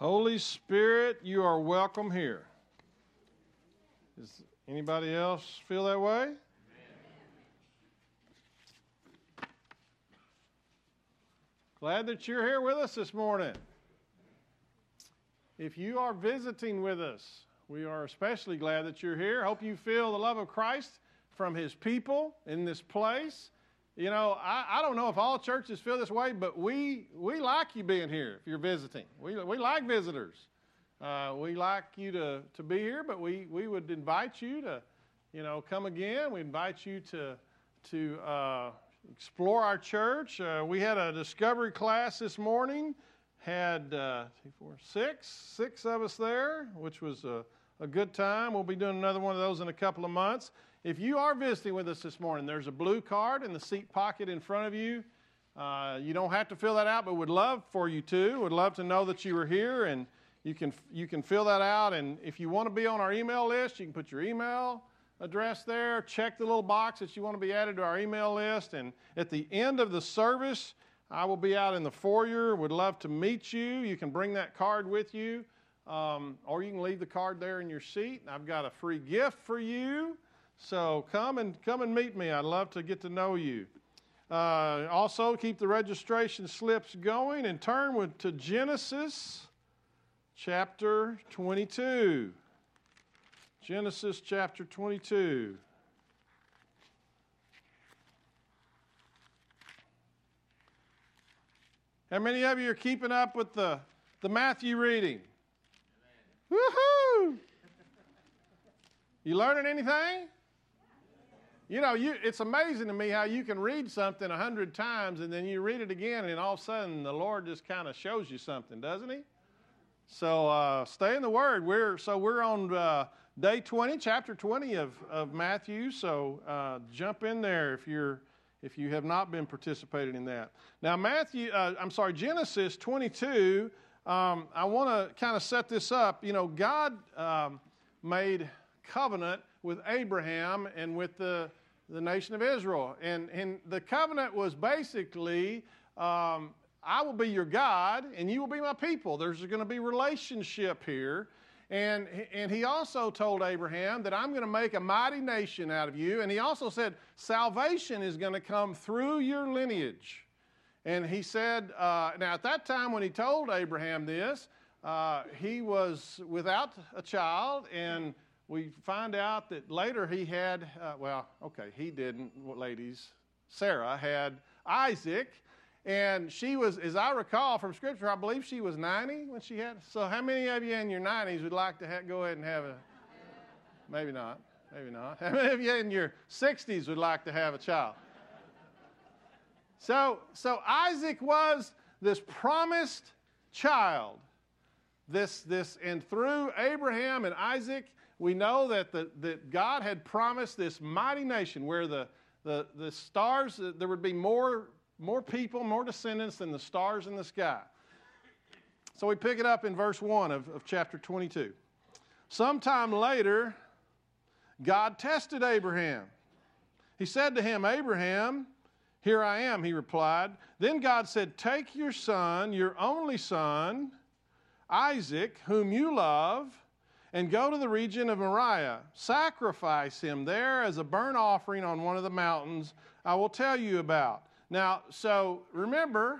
Holy Spirit, you are welcome here. Does anybody else feel that way? Amen. Glad that you're here with us this morning. If you are visiting with us, we are especially glad that you're here. Hope you feel the love of Christ from His people in this place. You know, I don't know if all churches feel this way, but we like you being here if you're visiting. We like visitors. We like you to be here, but we would invite you to, come again. We invite you to explore our church. We had a discovery class this morning. Had six of us there, which was a good time. We'll be doing another one of those in a couple of months. If you are visiting with us this morning, there's a blue card in the seat pocket in front of you. You don't have to fill that out, but would love for you to. Would love to know that you were here, and you can fill that out. And if you want to be on our email list, you can put your email address there. Check the little box that you want to be added to our email list. And at the end of the service, I will be out in the foyer. Would love to meet you. You can bring that card with you, or you can leave the card there in your seat. I've got a free gift for you. So come and meet me. I'd love to get to know you. Also, keep the registration slips going and turn to Genesis chapter 22. Genesis chapter 22. How many of you are keeping up with the Matthew reading? Woohoo! You learning anything? It's amazing to me how you can read something 100 times and then you read it again and all of a sudden the Lord just kind of shows you something, doesn't He? So stay in the Word. We're on day 20, chapter 20 of Matthew. So jump in there if you have not been participating in that. Now Genesis 22. I want to kind of set this up. God made covenant with Abraham and with the nation of Israel. And the covenant was basically, I will be your God and you will be my people. There's going to be relationship here. And he also told Abraham that I'm going to make a mighty nation out of you. And he also said salvation is going to come through your lineage. And he said, now at that time when he told Abraham this, he was without a child, and we find out that later he had, he didn't, ladies. Sarah had Isaac, and she was, as I recall from Scripture, I believe she was 90 when she had. So how many of you in your 90s would like to go ahead and have a, maybe not. How many of you in your 60s would like to have a child? So Isaac was this promised child. And through Abraham and Isaac, we know that God had promised this mighty nation where the stars, there would be more people, more descendants than the stars in the sky. So we pick it up in verse 1 of chapter 22. Sometime later, God tested Abraham. He said to him, Abraham, here I am, he replied. Then God said, take your son, your only son, Isaac, whom you love, and go to the region of Moriah. Sacrifice him there as a burnt offering on one of the mountains I will tell you about. Now, so remember,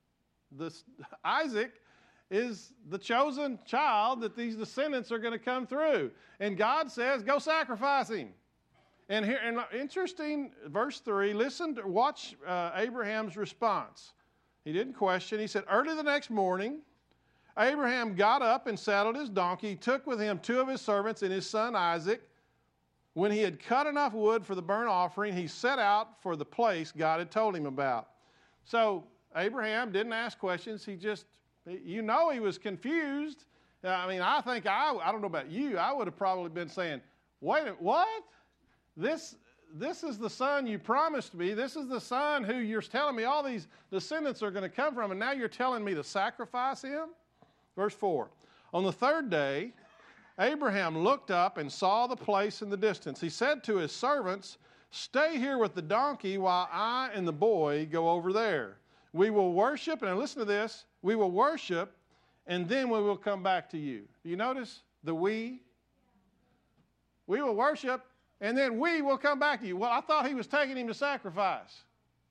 Isaac is the chosen child that these descendants are going to come through. And God says, go sacrifice him. And here, interesting, verse 3, watch Abraham's response. He didn't question. He said, early the next morning, Abraham got up and saddled his donkey. He took with him 2 of his servants and his son Isaac. When he had cut enough wood for the burnt offering, he set out for the place God had told him about. So Abraham didn't ask questions. He was confused. I think, I don't know about you, I would have probably been saying, wait a minute, what? This is the son you promised me. This is the son who you're telling me all these descendants are going to come from, and now you're telling me to sacrifice him? Verse 4, on the 3rd day, Abraham looked up and saw the place in the distance. He said to his servants, stay here with the donkey while I and the boy go over there. We will worship, and listen to this, we will worship and then we will come back to you. Do you notice the we? We will worship, and then we will come back to you. Well, I thought he was taking him to sacrifice.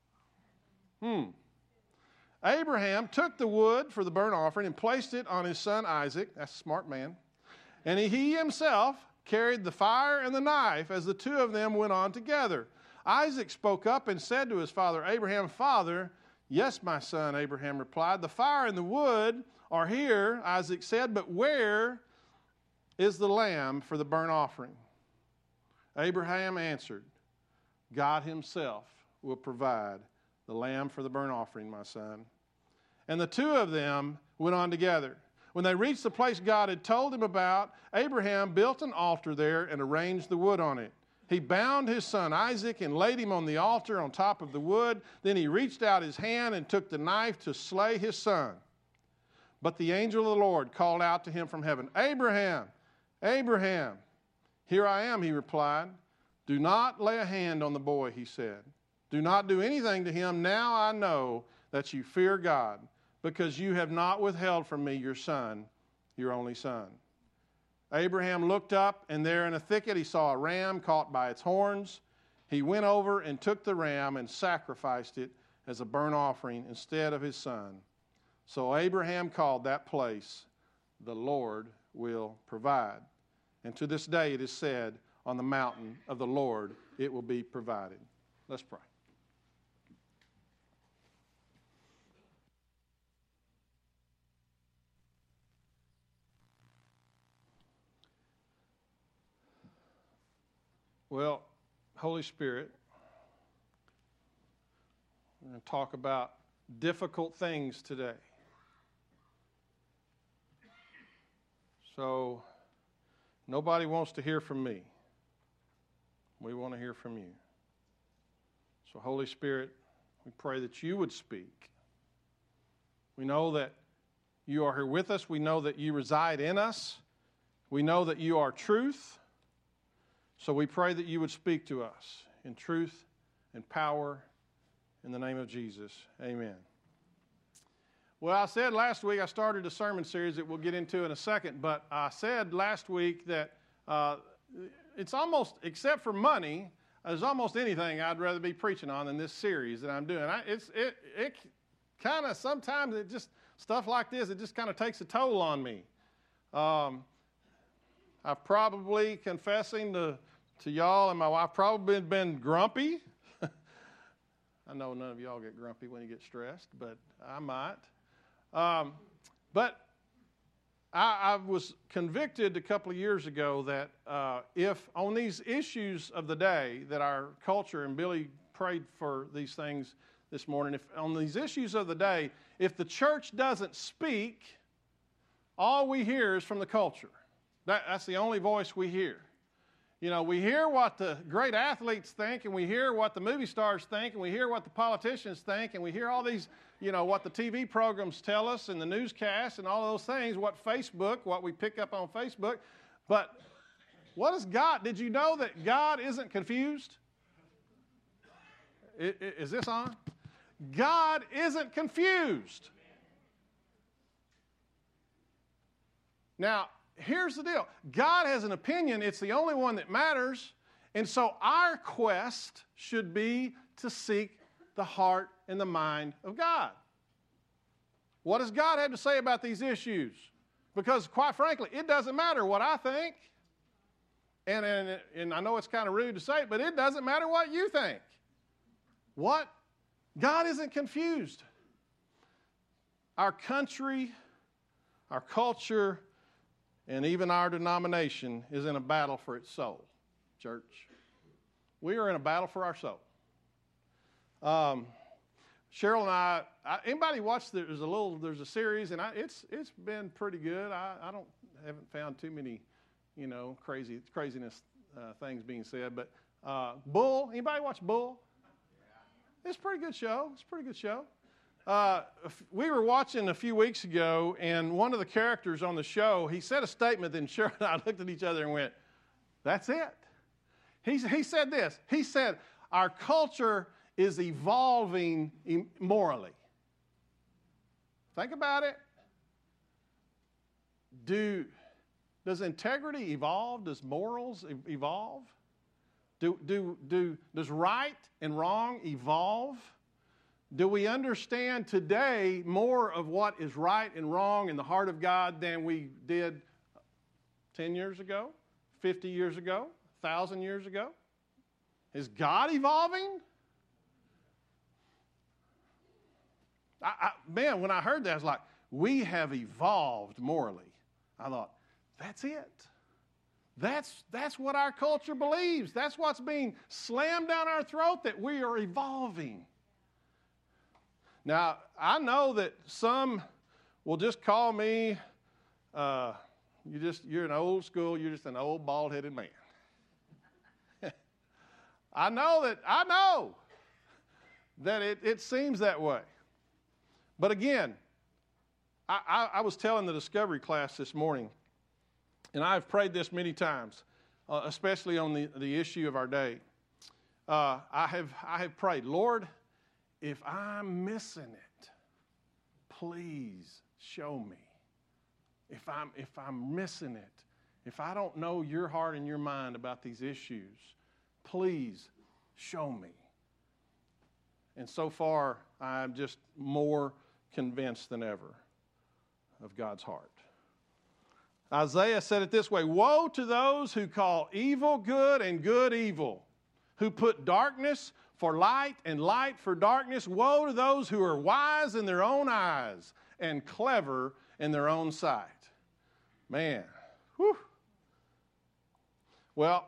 Abraham took the wood for the burnt offering and placed it on his son Isaac. That's a smart man. And he himself carried the fire and the knife as the two of them went on together. Isaac spoke up and said to his father Abraham, "Father." "Yes, my son," Abraham replied. "The fire and the wood are here," Isaac said, "but where is the lamb for the burnt offering?" Abraham answered, "God himself will provide the lamb for the burnt offering, my son." And the two of them went on together. When they reached the place God had told him about, Abraham built an altar there and arranged the wood on it. He bound his son Isaac and laid him on the altar on top of the wood. Then he reached out his hand and took the knife to slay his son. But the angel of the Lord called out to him from heaven, "Abraham, Abraham." "Here I am," he replied. "Do not lay a hand on the boy," he said. "Do not do anything to him. Now I know that you fear God, because you have not withheld from me your son, your only son." Abraham looked up, and there in a thicket he saw a ram caught by its horns. He went over and took the ram and sacrificed it as a burnt offering instead of his son. So Abraham called that place, "The Lord will provide." And to this day it is said, "On the mountain of the Lord it will be provided." Let's pray. Well, Holy Spirit, we're going to talk about difficult things today. So, nobody wants to hear from me. We want to hear from you. So, Holy Spirit, we pray that you would speak. We know that you are here with us. We know that you reside in us. We know that you are truth. So we pray that you would speak to us in truth and power in the name of Jesus. Amen. Well, I said last week I started a sermon series that we'll get into in a second, but I said last week that it's almost, except for money, there's almost anything I'd rather be preaching on than this series that I'm doing. It kind of, sometimes it just, stuff like this, it just kind of takes a toll on me. I've probably, confessing to y'all and my wife, probably been grumpy. I know none of y'all get grumpy when you get stressed, but I might. But I was convicted a couple of years ago that if on these issues of the day that our culture, and Billy prayed for these things this morning, if on these issues of the day, if the church doesn't speak, all we hear is from the culture. That's the only voice we hear. You know, we hear what the great athletes think, and we hear what the movie stars think, and we hear what the politicians think, and we hear all these, you know, what the TV programs tell us, and the newscasts, and all of those things, what we pick up on Facebook. But what is God? Did you know that God isn't confused? Is this on? God isn't confused. Now, here's the deal. God has an opinion. It's the only one that matters. And so our quest should be to seek the heart and the mind of God. What does God have to say about these issues? Because quite frankly, it doesn't matter what I think. And I know it's kind of rude to say it, but it doesn't matter what you think. What? God isn't confused. Our country, our culture, and even our denomination is in a battle for its soul, church. We are in a battle for our soul. Cheryl and I anybody watched, there's a series, and it's been pretty good. I haven't found too many, craziness things being said, but Bull, anybody watch Bull? It's a pretty good show. We were watching a few weeks ago, and one of the characters on the show, he said a statement, then Cheryl and I looked at each other and went, "That's it." He said this. He said, "Our culture is evolving morally." Think about it. does integrity evolve? Does morals evolve? Does right and wrong evolve? Do we understand today more of what is right and wrong in the heart of God than we did 10 years ago, 50 years ago, 1,000 years ago? Is God evolving? Man, when I heard that, I was like, we have evolved morally. I thought, that's it. That's what our culture believes. That's what's being slammed down our throat, that we are evolving. Now, I know that some will just call me, you're an old school, you're just an old bald-headed man. I know that it seems that way. But again, I was telling the discovery class this morning, and I've prayed this many times, especially on the issue of our day. I have prayed, Lord, if I'm missing it, please show me. If I'm missing it, if I don't know your heart and your mind about these issues, please show me. And so far, I'm just more convinced than ever of God's heart. Isaiah said it this way, woe to those who call evil good and good evil, who put darkness for light and light for darkness. Woe to those who are wise in their own eyes and clever in their own sight. Man, whew. Well,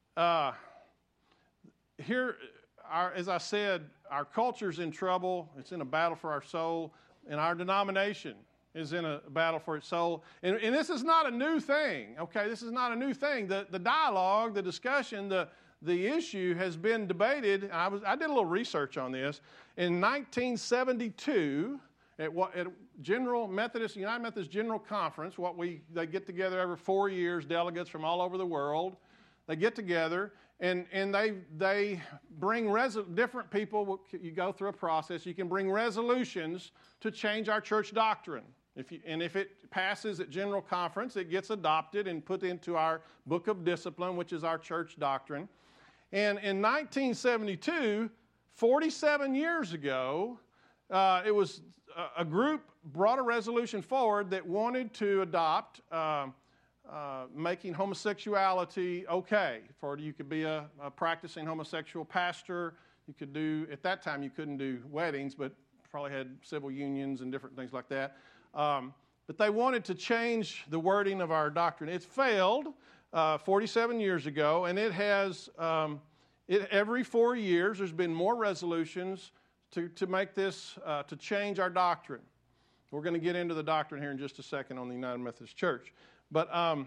here, as I said, our culture's in trouble. It's in a battle for our soul, and our denomination is in a battle for its soul. And this is not a new thing, okay? This is not a new thing. The dialogue, the discussion, the issue has been debated. I did a little research on this. In 1972, at United Methodist General Conference, they get together every 4 years, delegates from all over the world. They get together, and they bring different people. You go through a process. You can bring resolutions to change our church doctrine. If it passes at General Conference, it gets adopted and put into our Book of Discipline, which is our church doctrine. And in 1972, 47 years ago, it was a group brought a resolution forward that wanted to adopt making homosexuality okay. You could be a practicing homosexual pastor. You could at that time you couldn't do weddings, but probably had civil unions and different things like that. But they wanted to change the wording of our doctrine. It failed 47 years ago, and it has, every 4 years, there's been more resolutions to make this, to change our doctrine. We're going to get into the doctrine here in just a second on the United Methodist Church. But I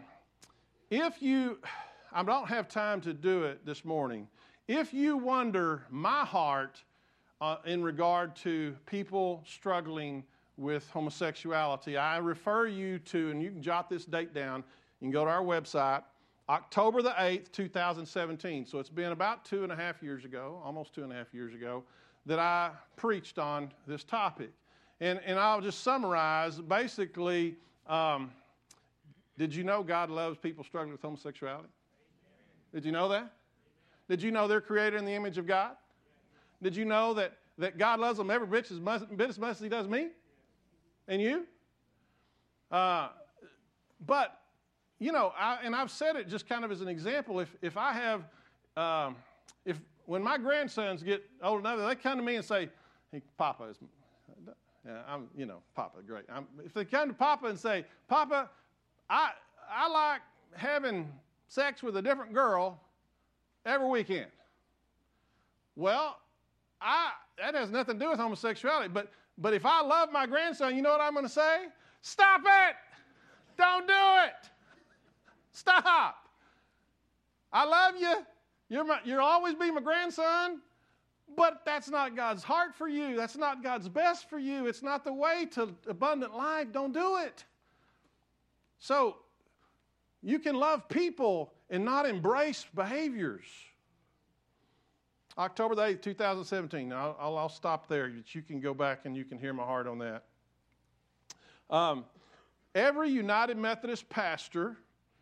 don't have time to do it this morning. If you wonder my heart in regard to people struggling with homosexuality, I refer you to, and you can jot this date down, you can go to our website, October the 8th, 2017. So it's been about 2.5 years ago, almost 2.5 years ago, that I preached on this topic. And I'll just summarize, basically, did you know God loves people struggling with homosexuality? Did you know that? Did you know they're created in the image of God? Did you know that God loves them every bit as much as He does me and you? But, I've said it just kind of as an example. If I have, when my grandsons get old enough, they come to me and say, "Hey, Papa is." Papa, great. If they come to Papa and say, "Papa, I like having sex with a different girl every weekend." Well, that has nothing to do with homosexuality. But if I love my grandson, you know what I'm going to say? Stop it! Don't do it! Stop! I love you. You'll always be my grandson. But that's not God's heart for you. That's not God's best for you. It's not the way to abundant life. Don't do it. So, you can love people and not embrace behaviors. October the 8th, 2017. Now, I'll stop there. You can go back and you can hear my heart on that. Every United Methodist pastor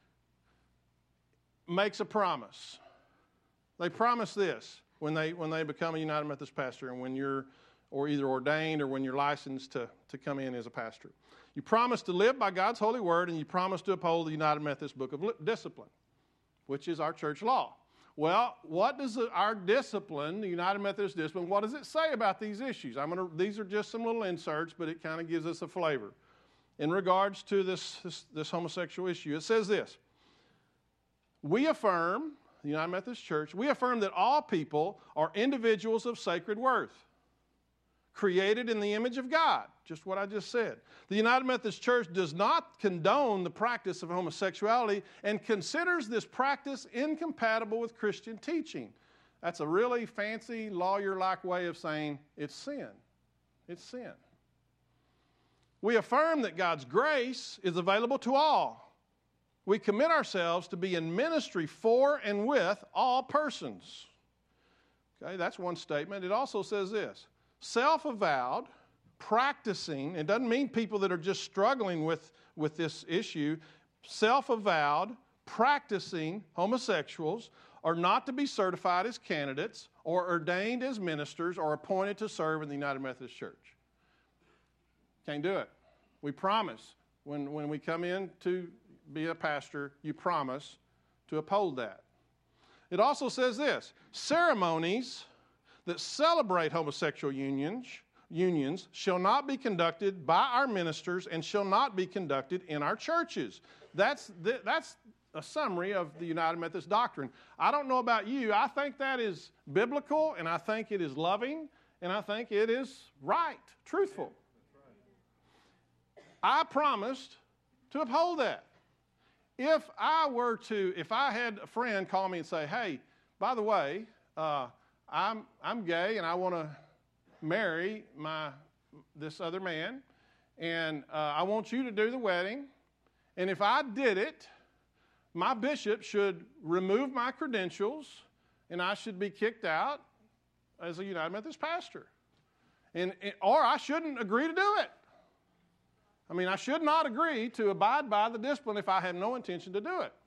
makes a promise. They promise this when they become a United Methodist pastor and when you're or either ordained or when you're licensed to come in as a pastor. You promise to live by God's holy word, and you promise to uphold the United Methodist Book of Discipline, which is our church law. Well, what does our discipline, the United Methodist discipline, what does it say about these issues? These are just some little inserts, but it kind of gives us a flavor. In regards to this homosexual issue, it says this: we affirm, the United Methodist Church, we affirm that all people are individuals of sacred worth, created in the image of God, just what I just said. The United Methodist Church does not condone the practice of homosexuality and considers this practice incompatible with Christian teaching. That's a really fancy, lawyer-like way of saying it's sin. It's sin. We affirm that God's grace is available to all. We commit ourselves to be in ministry for and with all persons. Okay, that's one statement. It also says this: self-avowed, practicing, it doesn't mean people that are just struggling with this issue, self-avowed, practicing homosexuals are not to be certified as candidates or ordained as ministers or appointed to serve in the United Methodist Church. Can't do it. We promise. When we come in to be a pastor, you promise to uphold that. It also says this: ceremonies that celebrate homosexual unions shall not be conducted by our ministers and shall not be conducted in our churches. That's a summary of the United Methodist doctrine. I don't know about you. I think that is biblical, and I think it is loving, and I think it is right, truthful. I promised to uphold that. If I had a friend call me and say, hey, by the way, I'm gay and I want to marry this other man, and I want you to do the wedding, and if I did it, my bishop should remove my credentials and I should be kicked out as a United Methodist pastor. Or I shouldn't agree to do it. I mean, I should not agree to abide by the discipline if I have no intention to do it.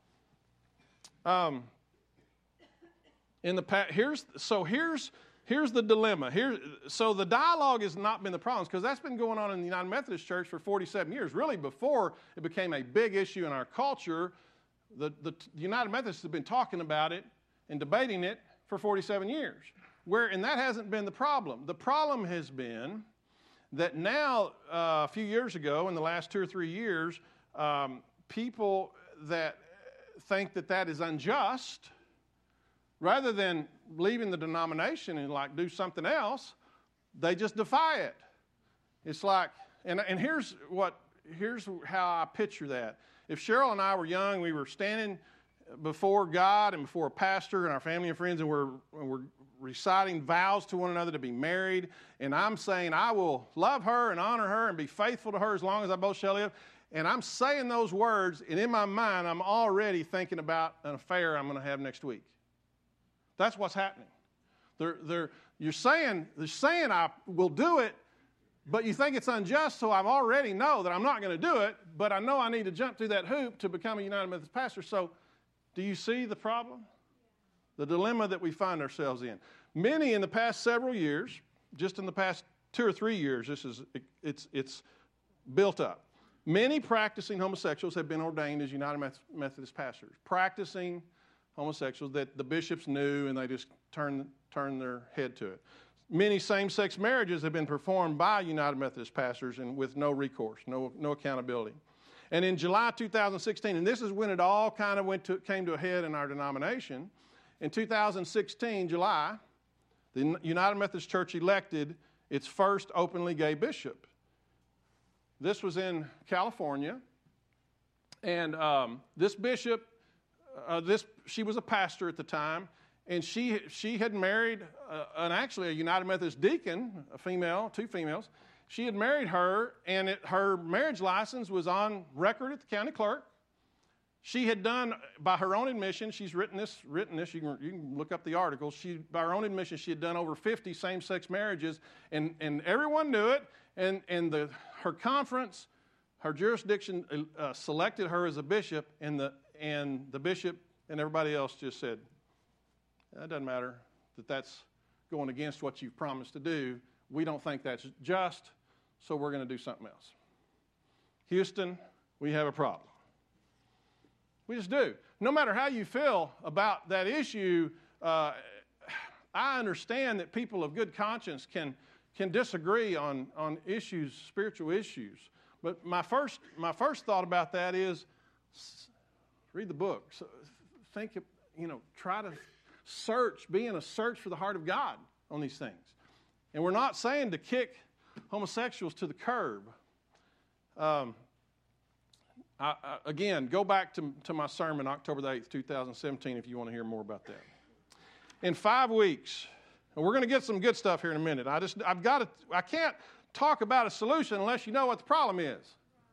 Here's the dilemma. So the dialogue has not been the problem, because that's been going on in the United Methodist Church for 47 years. Really, before it became a big issue in our culture, the United Methodists have been talking about it and debating it for 47 years. And that hasn't been the problem. The problem has been that now, a few years ago, in the last 2 or 3 years, people that think that is unjust, rather than leaving the denomination and do something else, they just defy it. It's like, and here's how I picture that. If Cheryl and I were young, we were standing before God and before a pastor and our family and friends, and we're reciting vows to one another to be married, and I'm saying I will love her and honor her and be faithful to her as long as I both shall live, and I'm saying those words, and in my mind I'm already thinking about an affair I'm going to have next week. That's what's happening. You're saying I will do it, but you think it's unjust, so I already know that I'm not going to do it, but I know I need to jump through that hoop to become a United Methodist pastor. So do you see the problem? The dilemma that we find ourselves in. Many in the past several years, just in the past 2 or 3 years, it's built up. Many practicing homosexuals have been ordained as United Methodist pastors. Practicing homosexuals that the bishops knew, and they just turned their head to it. Many same-sex marriages have been performed by United Methodist pastors and with no recourse, no accountability. And in July 2016, and this is when it all kind of came to a head in our denomination, in 2016, July, the United Methodist Church elected its first openly gay bishop. This was in California, and this bishop, she was a pastor at the time, and she had married actually a United Methodist deacon, a female, 2 females. She had married her, and her marriage license was on record at the county clerk. She had done, by her own admission, she's written this. You can look up the article. By her own admission, she had done over 50 same-sex marriages, and everyone knew it. And her conference, her jurisdiction selected her as a bishop, and the bishop and everybody else just said, "That doesn't matter, that's going against what you've promised to do. We don't think that's just, so we're going to do something else." Houston, we have a problem. We just do. No matter how you feel about that issue, I understand that people of good conscience can disagree on issues, spiritual issues. But my first thought about that is read the book. So think, try to be in a search for the heart of God on these things. And we're not saying to kick homosexuals to the curb. Again, go back to my sermon, October the 8th, 2017, if you want to hear more about that. In 5 weeks, and we're going to get some good stuff here in a minute. I can't talk about a solution unless you know what the problem is.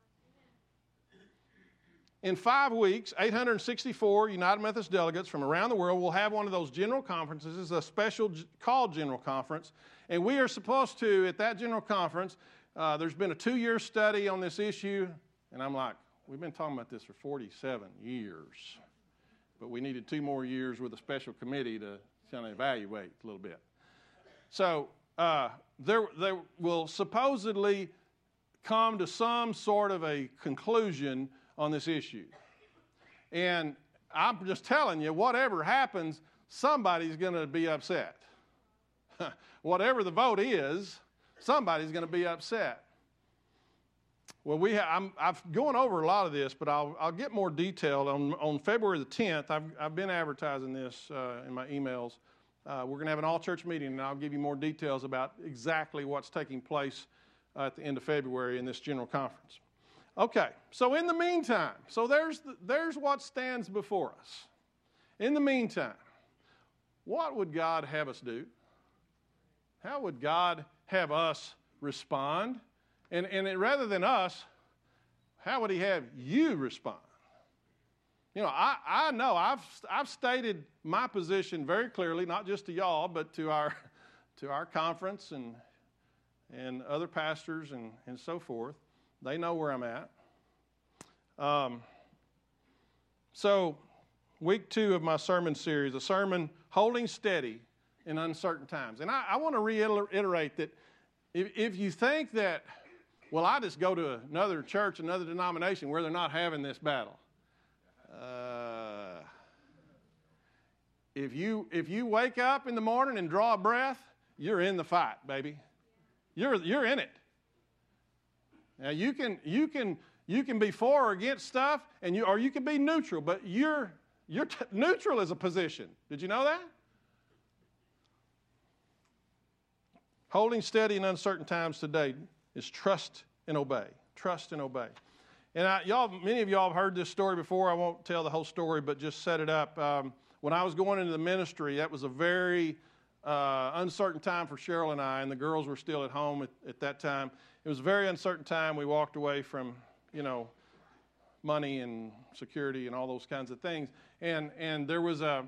In 5 weeks, 864 United Methodist delegates from around the world will have one of those general conferences. This is a special called General Conference. And we are supposed to, at that General Conference, there's been a 2-year study on this issue. And I'm like, we've been talking about this for 47 years. But we needed 2 more years with a special committee to kind of evaluate a little bit. So there will supposedly come to some sort of a conclusion on this issue. And I'm just telling you, whatever happens, somebody's going to be upset. Whatever the vote is, somebody's going to be upset. Well, I've gone over a lot of this, but I'll get more detailed. On February the 10th, I've been advertising this in my emails. We're going to have an all-church meeting, and I'll give you more details about exactly what's taking place at the end of February in this general conference. Okay, so in the meantime, there's what stands before us. In the meantime, what would God have us do? How would God have us respond? And rather than us, how would he have you respond? I know I've stated my position very clearly, not just to y'all, but to our conference and other pastors and so forth. They know where I'm at. So week 2 of my sermon series, a sermon holding steady in uncertain times. And I want to reiterate that if you think that, well, I just go to another church, another denomination where they're not having this battle. If you wake up in the morning and draw a breath, you're in the fight, baby. You're in it. Now you can be for or against stuff, or you can be neutral, but neutral is a position. Did you know that? Holding steady in uncertain times today is trust and obey. Trust and obey. And many of y'all have heard this story before. I won't tell the whole story, but just set it up. When I was going into the ministry, that was a very uncertain time for Cheryl and I, and the girls were still at home at that time. It was a very uncertain time. We walked away from, money and security and all those kinds of things. And there was a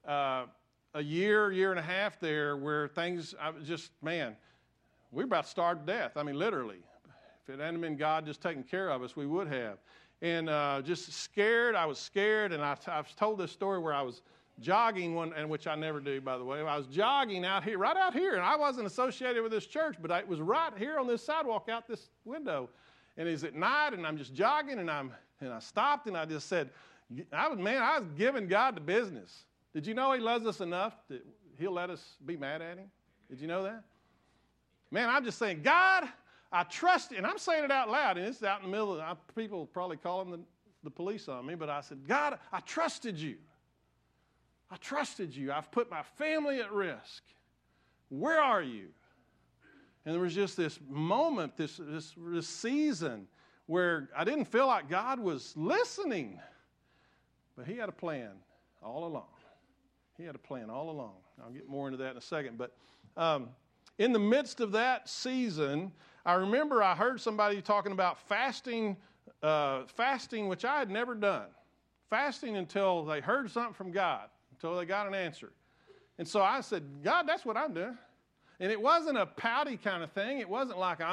year and a half there where things, we were about to starve to death. I mean, literally. If it hadn't been God just taking care of us, we would have. And just scared. I was scared, and I've told this story where I was jogging and which I never do, by the way. I was jogging right out here, and I wasn't associated with this church, but it was right here on this sidewalk out this window. And it's at night, and I'm just jogging, and I stopped, and I just said, I was giving God the business. Did you know he loves us enough that he'll let us be mad at him? Did you know that? Man, I'm just saying, God, I trust you. And I'm saying it out loud, and it's out in the middle of people probably calling the police on me, but I said, God, I trusted you. I trusted you. I've put my family at risk. Where are you? And there was just this moment, this season where I didn't feel like God was listening. But he had a plan all along. He had a plan all along. I'll get more into that in a second. But in the midst of that season, I remember I heard somebody talking about fasting, which I had never done. Fasting until they heard something from God, until they got an answer. And so I said, God, that's what I'm doing. And it wasn't a pouty kind of thing. It wasn't like I'm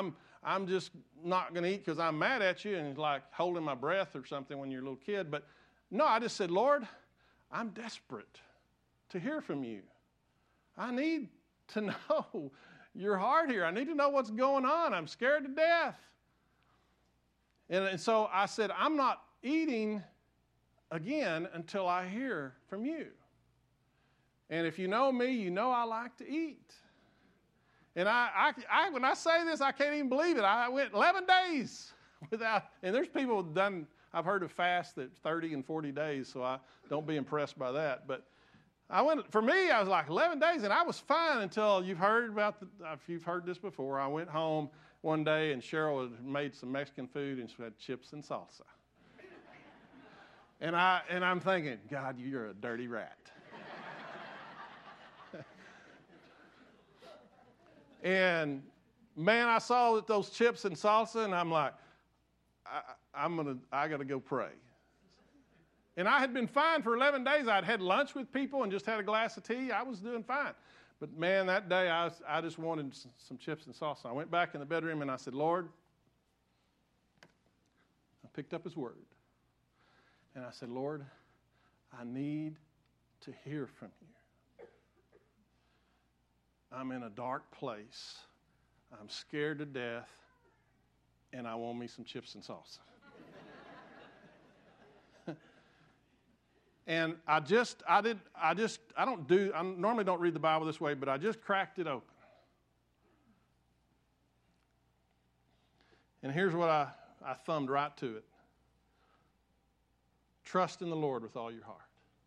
I'm just not going to eat because I'm mad at you, and like holding my breath or something when you're a little kid. But no, I just said, Lord, I'm desperate to hear from you. I need to know your heart here. I need to know what's going on. I'm scared to death. And so I said, I'm not eating again until I hear from you. And if you know me, you know I like to eat. And I when I say this, I can't even believe it. I went 11 days without, and there's people who've done, I've heard of fast that's 30 and 40 days, so I don't be impressed by that. But for me, I was like 11 days, and I was fine until if you've heard this before, I went home one day, and Cheryl had made some Mexican food, and she had chips and salsa. And I'm thinking, God, you're a dirty rat. And man, I saw those chips and salsa, and I'm like, I got to go pray. And I had been fine for 11 days. I'd had lunch with people and just had a glass of tea. I was doing fine. But man, that day I just wanted some chips and salsa. I went back in the bedroom and I said, Lord, I picked up his word. And I said, Lord, I need to hear from you. I'm in a dark place. I'm scared to death. And I want me some chips and salsa. And I normally don't read the Bible this way, but I just cracked it open. And here's what I thumbed right to it. Trust in the Lord with all your heart.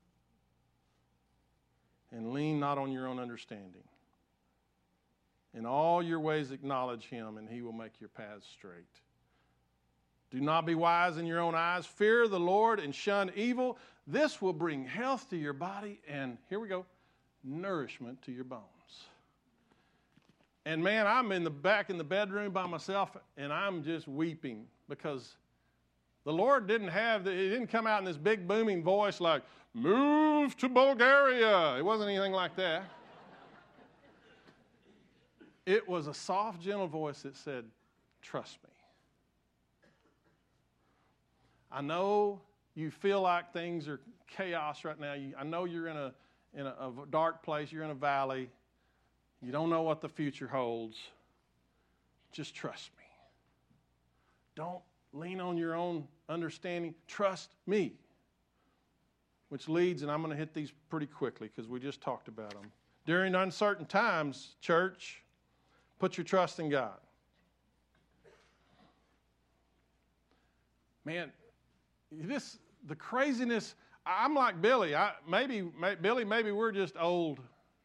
And lean not on your own understanding. In all your ways acknowledge him, and he will make your paths straight. Do not be wise in your own eyes. Fear the Lord and shun evil. This will bring health to your body and, here we go, nourishment to your bones. And man, I'm back in the bedroom by myself, and I'm just weeping because the Lord it didn't come out in this big booming voice like, move to Bulgaria. It wasn't anything like that. It was a soft, gentle voice that said, trust me. I know you feel like things are chaos right now. I know you're in a dark place. You're in a valley. You don't know what the future holds. Just trust me. Don't lean on your own understanding. Trust me. Which leads, and I'm going to hit these pretty quickly because we just talked about them. During uncertain times, church, put your trust in God. Man, the craziness, I'm like Billy. Maybe we're just old,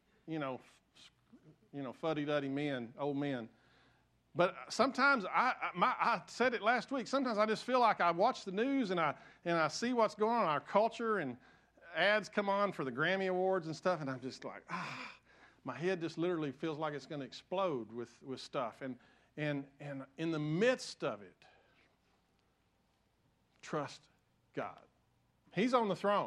fuddy-duddy men, old men. But sometimes, I said it last week, sometimes I just feel like I watch the news and I see what's going on in our culture, and ads come on for the Grammy Awards and stuff, and I'm just like, my head just literally feels like it's going to explode with stuff. And in the midst of it, trust God. He's on the throne.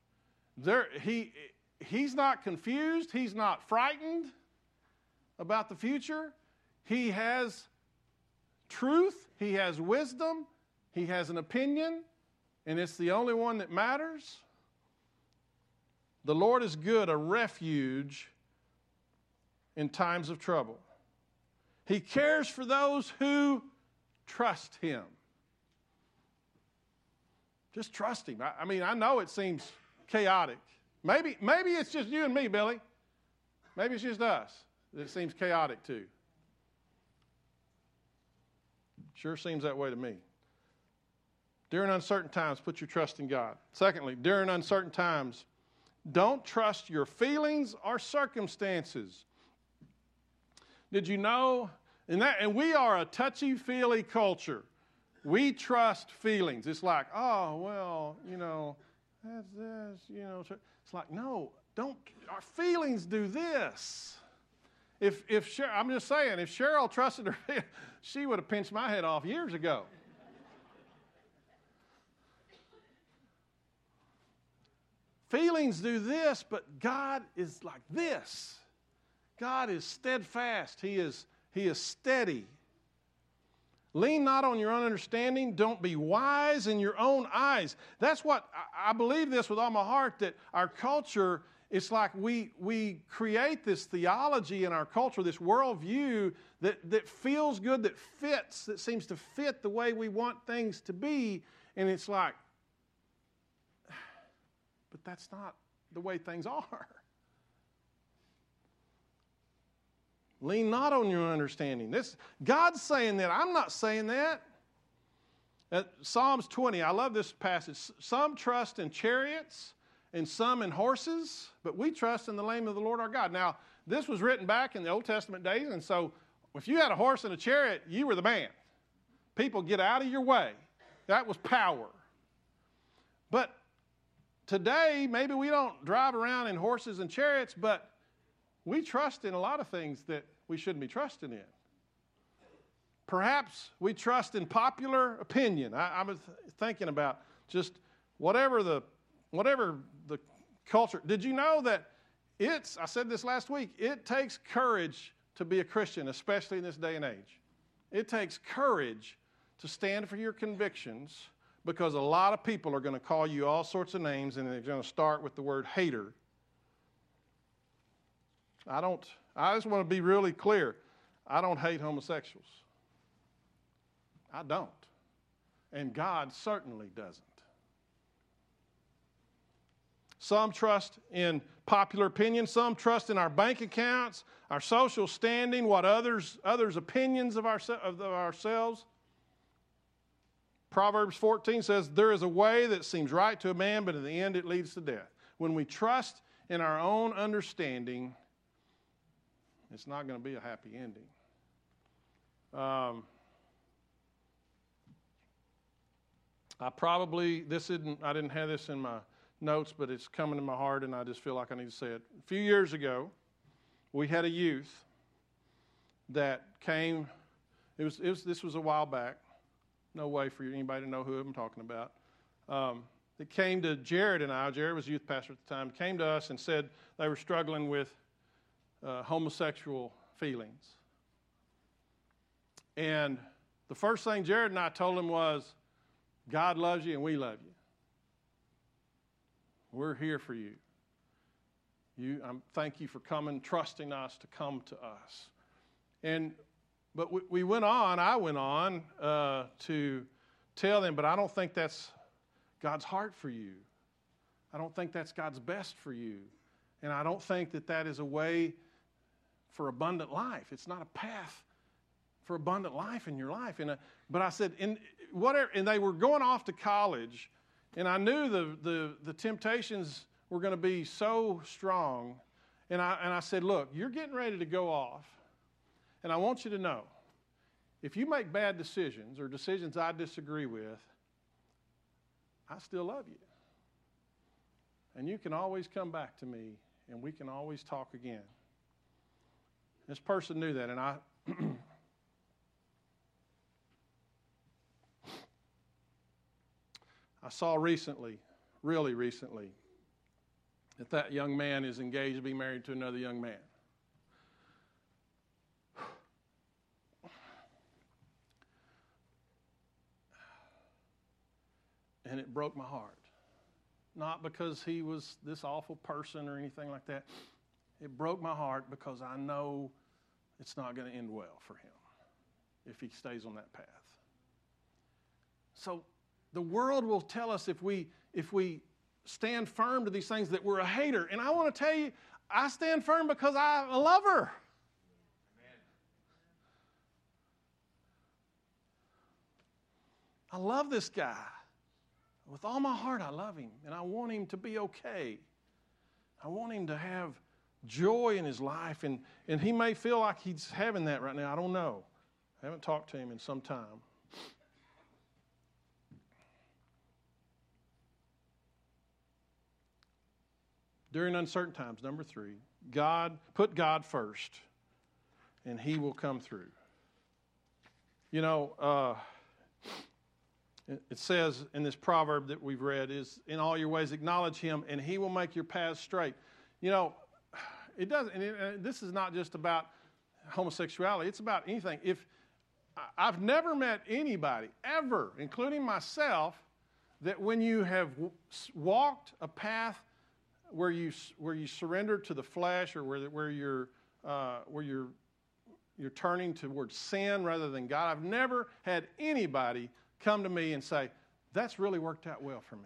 He's not confused. He's not frightened about the future. He has truth. He has wisdom. He has an opinion, and it's the only one that matters. The Lord is good, a refuge in times of trouble. He cares for those who trust him. Just trust him. I know it seems chaotic. Maybe it's just you and me, Billy. Maybe it's just us that it seems chaotic too. Sure seems that way to me. During uncertain times, put your trust in God. Secondly, during uncertain times, don't trust your feelings or circumstances. Did you know? And we are a touchy-feely culture. We trust feelings. It's like, oh, well, that's this, It's like, no, don't. Our feelings do this. If I'm just saying, if Cheryl trusted her feelings, she would have pinched my head off years ago. Feelings do this, but God is like this. God is steadfast. He is steady. Lean not on your own understanding. Don't be wise in your own eyes. That's what, I believe this with all my heart, that our culture, it's like we create this theology in our culture, this worldview that feels good, that fits, that seems to fit the way we want things to be. And it's like, but that's not the way things are. Lean not on your understanding. God's saying that. I'm not saying that. Psalms 20, I love this passage. Some trust in chariots and some in horses, but we trust in the name of the Lord our God. Now, this was written back in the Old Testament days, and so if you had a horse and a chariot, you were the man. People get out of your way. That was power. But today, maybe we don't drive around in horses and chariots, but we trust in a lot of things that we shouldn't be trusting in. Perhaps we trust in popular opinion. I was thinking about just whatever the culture. Did you know that I said this last week, it takes courage to be a Christian, especially in this day and age. It takes courage to stand for your convictions, because a lot of people are going to call you all sorts of names, and they're going to start with the word hater. I just want to be really clear. I don't hate homosexuals. I don't. And God certainly doesn't. Some trust in popular opinion. Some trust in our bank accounts, our social standing, what others' opinions of ourselves. Proverbs 14 says, there is a way that seems right to a man, but in the end it leads to death. When we trust in our own understanding, it's not going to be a happy ending. I didn't have this in my notes, but it's coming to my heart, and I just feel like I need to say it. A few years ago, we had a youth that came. This was a while back. No way for anybody to know who I'm talking about. It came to Jared and I. Jared was youth pastor at the time. Came to us and said they were struggling with homosexual feelings. And the first thing Jared and I told him was, God loves you and we love you. We're here for you. Thank you for coming, trusting us to come to us. But I went on to tell them, but I don't think that's God's heart for you. I don't think that's God's best for you. And I don't think that is a way for abundant life. It's not a path for abundant life in your life. But I said, and they were going off to college, and I knew the temptations were going to be so strong. And I said, look, you're getting ready to go off. And I want you to know, if you make bad decisions or decisions I disagree with, I still love you. And you can always come back to me, and we can always talk again. This person knew that, and I saw recently, really recently, that young man is engaged to be married to another young man. And it broke my heart. Not because he was this awful person or anything like that. It broke my heart because I know it's not going to end well for him if he stays on that path. So the world will tell us if we stand firm to these things that we're a hater. And I want to tell you, I stand firm because I love her. Amen. I love this guy. With all my heart, I love him, and I want him to be okay. I want him to have joy in his life, and he may feel like he's having that right now. I don't know. I haven't talked to him in some time. During uncertain times, number 3, put God first, and he will come through. You know, it says in this proverb that we've read is, in all your ways acknowledge him, and he will make your paths straight. You know, it doesn't. And this is not just about homosexuality. It's about anything. I've never met anybody, ever, including myself, that when you have walked a path where you surrender to the flesh, or where you're turning towards sin rather than God, I've never had anybody come to me and say, that's really worked out well for me.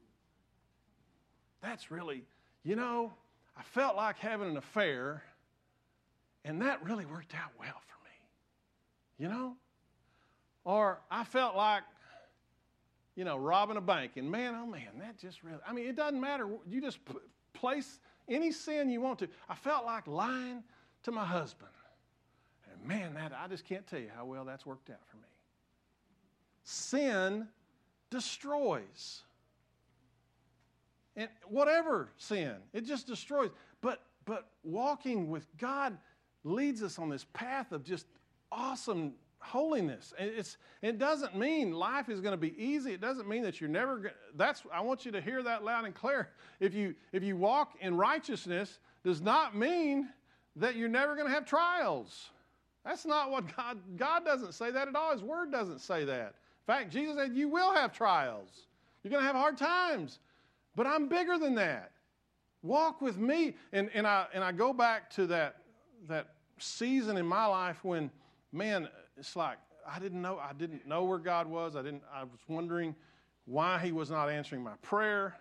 That's really, I felt like having an affair, and that really worked out well for me. Or I felt like, robbing a bank, and that just really, it doesn't matter. You just place any sin you want to. I felt like lying to my husband. And I just can't tell you how well that's worked out for me. Sin destroys. And whatever sin, it just destroys. But walking with God leads us on this path of just awesome holiness. It doesn't mean life is going to be easy. It doesn't mean that you're never going to. I want you to hear that loud and clear. If you walk in righteousness, does not mean that you're never going to have trials. That's not what God doesn't say that at all. His word doesn't say that. In fact, Jesus said you will have trials. You're going to have hard times. But I'm bigger than that. Walk with me. And I go back to that season in my life when, it's like I didn't know where God was. I was wondering why he was not answering my prayer.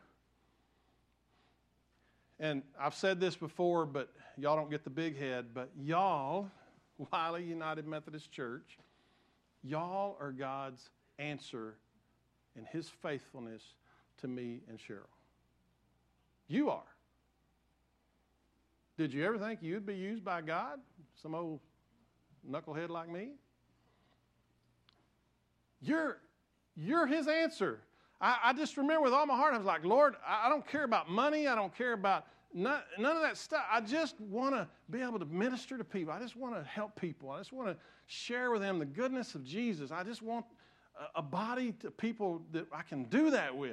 And I've said this before, but y'all don't get the big head. But y'all, Wiley United Methodist Church, y'all are God's answer in his faithfulness to me and Cheryl. You are. Did you ever think you'd be used by God? Some old knucklehead like me? You're his answer. I just remember with all my heart, I was like, Lord, I don't care about money. I don't care about none of that stuff. I just want to be able to minister to people. I just want to help people. I just want to share with them the goodness of Jesus. I just want a body to people that I can do that with.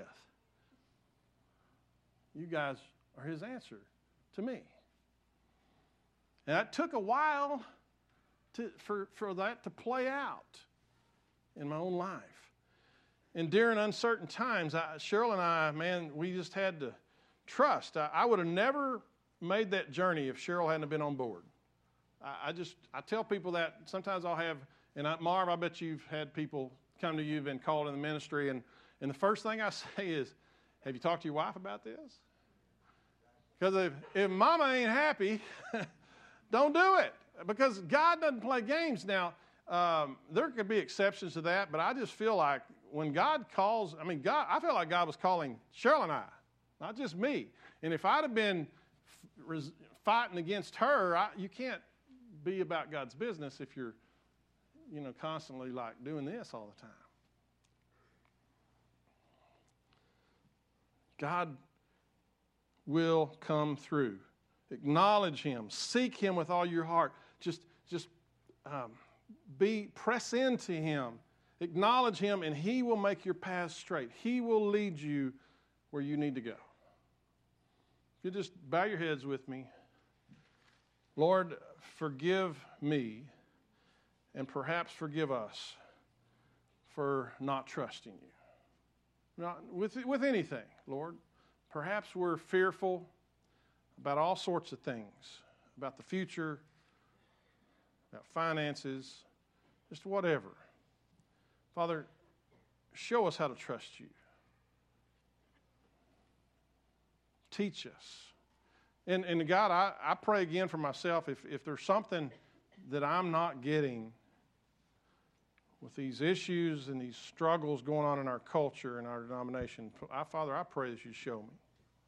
You guys are his answer to me. And it took a while for that to play out in my own life. And during uncertain times, Cheryl and I, we just had to trust. I would have never made that journey if Cheryl hadn't been on board. I tell people that sometimes I'll have, and Marv, I bet you've had people come to you, been called in the ministry, and the first thing I say is, have you talked to your wife about this? Because if mama ain't happy, don't do it. Because God doesn't play games. Now, there could be exceptions to that, but I just feel like when God calls, God, I feel like God was calling Cheryl and I, not just me. And if I'd have been fighting against her, you can't be about God's business if you're, constantly like doing this all the time. God will come through. Acknowledge him. Seek him with all your heart. Just press into him. Acknowledge him, and he will make your path straight. He will lead you where you need to go. If you just bow your heads with me. Lord, forgive me, and perhaps forgive us for not trusting you. Not with anything, Lord. Perhaps we're fearful about all sorts of things, about the future, about finances, just whatever. Father, show us how to trust you. Teach us. And God, I pray again for myself, if there's something that I'm not getting with these issues and these struggles going on in our culture and our denomination, Father, I pray that you show me.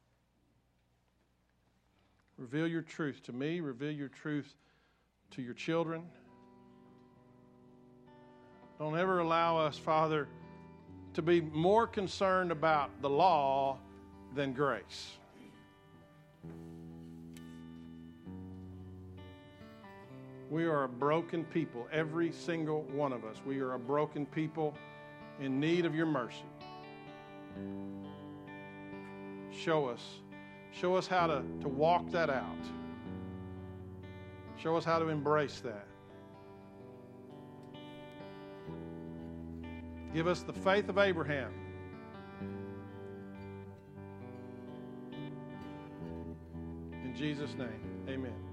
Reveal your truth to me. Reveal your truth to your children. Don't ever allow us, Father, to be more concerned about the law than grace. We are a broken people, every single one of us. We are a broken people in need of your mercy. Show us. Show us how to walk that out. Show us how to embrace that. Give us the faith of Abraham. In Jesus' name, amen.